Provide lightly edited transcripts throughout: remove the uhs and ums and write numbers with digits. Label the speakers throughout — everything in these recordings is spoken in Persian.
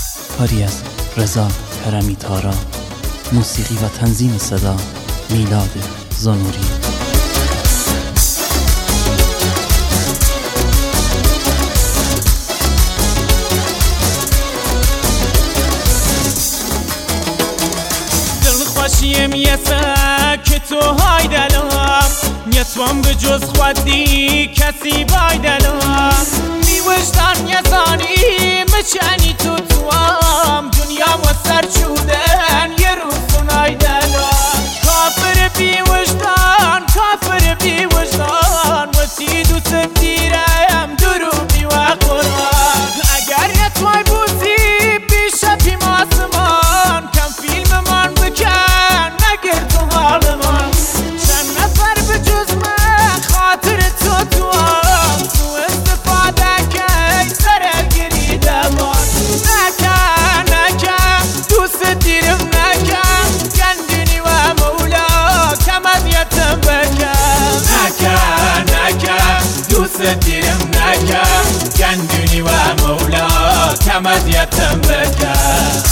Speaker 1: کاری از رضا کرمی تارا، موسیقی و تنظیم صدا میلاد زنوری.
Speaker 2: دلخوشیم یه که تو های دلم، نتوان به جز خودی کسی بای دلم. بی وجدان یه زانی مچنی تو توام، دنیا و سر چودن یه روزونای دلم. کافر بی وجدان، کافر بی وجدان، و تی دوست دیرم دروبی و قرآن. اگر نتوای بودی بیشه پیم آسمان، کم فیلم من بکن نگر تو حال من. چند نفر به جز من خاطر تو توام، تو استفاده که سر گری دمان. نکن نکن دوست دیرم نکن، گندونی و مولا کم اذیتم بکن. نکن نکن دوست دیرم نکن، گندونی و مولا کم اذیتم بکن.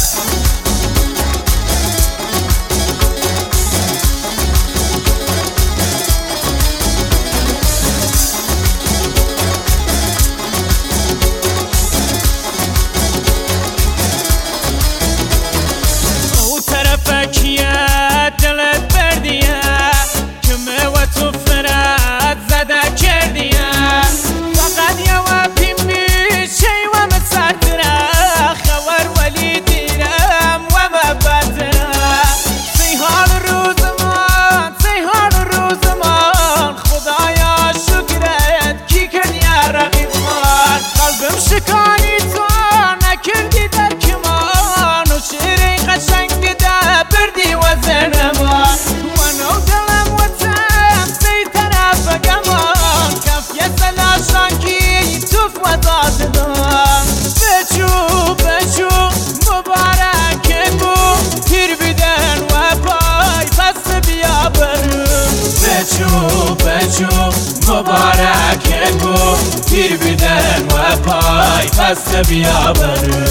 Speaker 2: دلت بردیه که و تو فرد زده کردیه. فقط یه و پیمی شی و مسرتره، خور ولی دیرم و مبتره. سی حال روز من، سی حال روز من، خدایا شکرت کی کردی رقیب من. قلبم شکانی تو نکردی در کمان، و شیری قشنگ ده بردی و زنمان. منو دلم و تم سی طرف گمان، کف یه سلاشانکی توف و داد دام. بچو بچو مبارک بو، پیر بیدن و پای پس بیا برو. بچو بچو مبارک بو، پیر بیدن و پای پس بیا برو.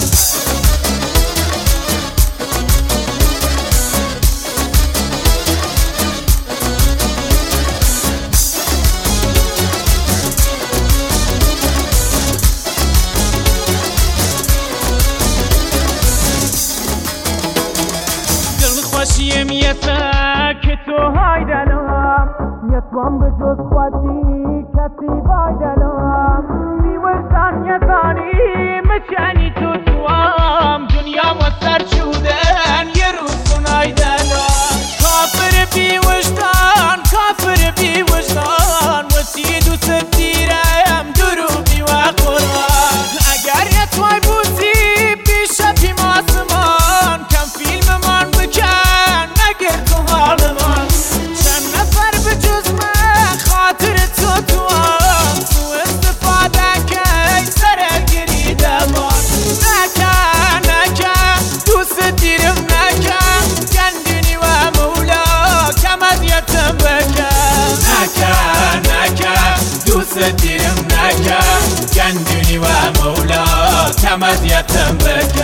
Speaker 2: خوشیم یه که تو های دلم، نتوان به جز خودی کسی بای دلم. بی وجدان یه زانی مچنی تو توام، دنیا و سر چودن یه روزونای دلم. کافر بی وجدان، کافر بی وجدان، و تی دوست دیرم دروبی و قرآن. اگر نتوای بودی بیشه پیم آسمان، کم فیلم من بکن نگر تو حال من. چند نفر به جز من خاطر تو توام، تو استفاده که سر گری دمان. نکن نکن دوست دیرم نکن، گندونی و مولا کم اذیتم بکن. نکن نکن دوست دیرم نکن، گندونی و مولا کم اذیتم بکن.